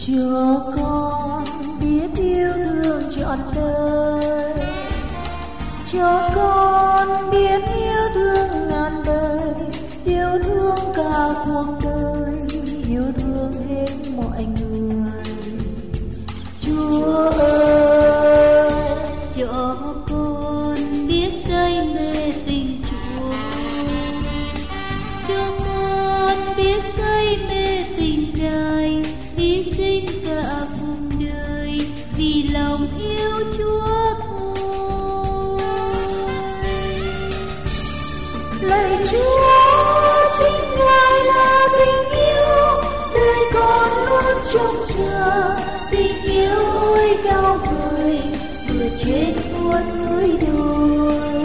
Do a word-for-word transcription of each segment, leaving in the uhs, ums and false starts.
cho con biết yêu thương trọn đời, cho con biết yêu thương ngàn đời, yêu thương cả cuộc đời, yêu thương hết mọi người. Chúa ơi, cho con biết say mê tình Chúa, cho con biết say mê tình Ngài, hy sinh cả cuộc đời vì lòng yêu Chúa thôi. Lạy Chúa, chính Ngài là tình yêu, đời con luôn trông chờ. Tình yêu ôi cao vời, vượt trên muôn núi đồi.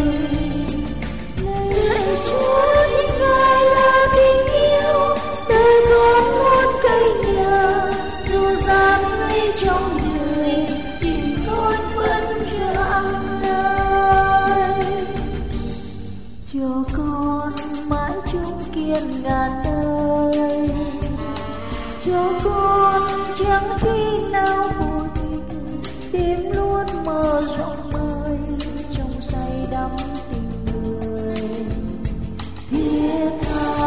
Lạy Chúa, chính Ngài là tình yêu, đời con muốn cậy nhờ. Dù gian nguy trong đời, tình con vẫn chẳng ngơi. Cho con mãi chung kiên ngàn đời, cho con chẳng khi nào vô tình, tim luôn mơ rộng mời trong say đắm tình người thiết tha.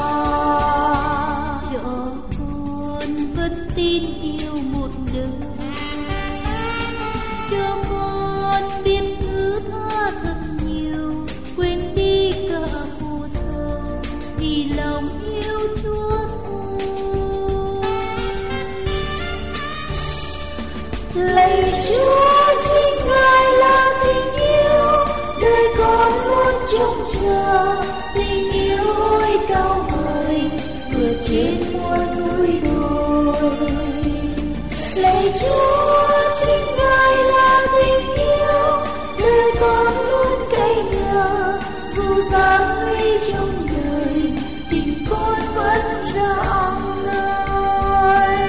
Cho con vẫn tin yêu một đời, cho con biết thứ tha thật nhiều, quên đi cả khổ sầu vì lòng yêu Chúa thôi. Lạy Chúa, chính Ngài là tình yêu, đời con luôn trông chờ. Tình yêu ôi cao vời, vượt trên muôn núi đồi. Lạy Chúa, chính Ngài là tình yêu, đời con luôn cậy nhờ. Dù gian nguy trong đời, tình con vẫn chẳng ngơi.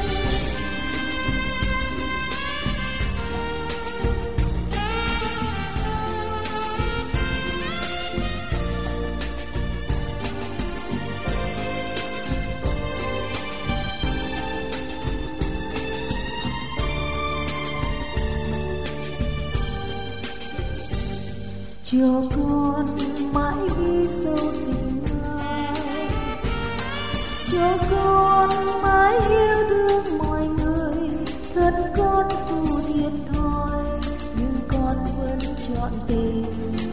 Cho con mãi ghi sâu tình Ngài, cho con mãi yêu thương mọi người. Thân con dù thiệt thòi, nhưng con vẫn chọn tình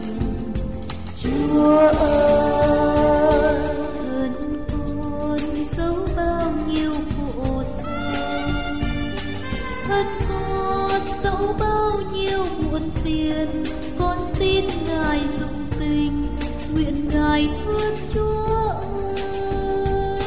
Chúa ơi. Thân con dẫu bao nhiêu khổ sầu, thân con dẫu bao nhiêu muộn phiền, con xin Ngài dùng tình, nguyện Ngài thương Chúa ơi.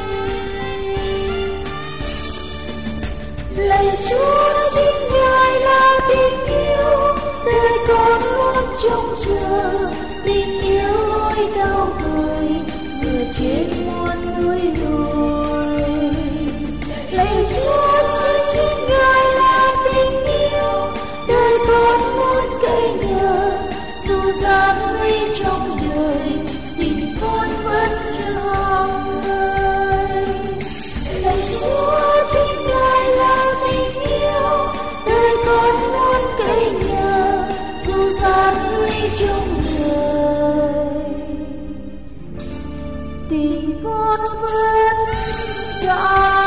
Lạy Chúa, xin Ngài là tình yêu, đời con luôn trông chờ. Tình yêu ôi cao vời, vượt trên muôn núi đồi. Lạy Chúa, xin Ngài là tình yêu, đời con muốn cậy nhờ. Dù gian nguy trong đời, tình con vẫn chẳng ngơi. Lạy Chúa, chính Ngài là tình yêu, đời con muốn cậy nhờ. Dù gian nguy trong đời, tình con vẫn chẳng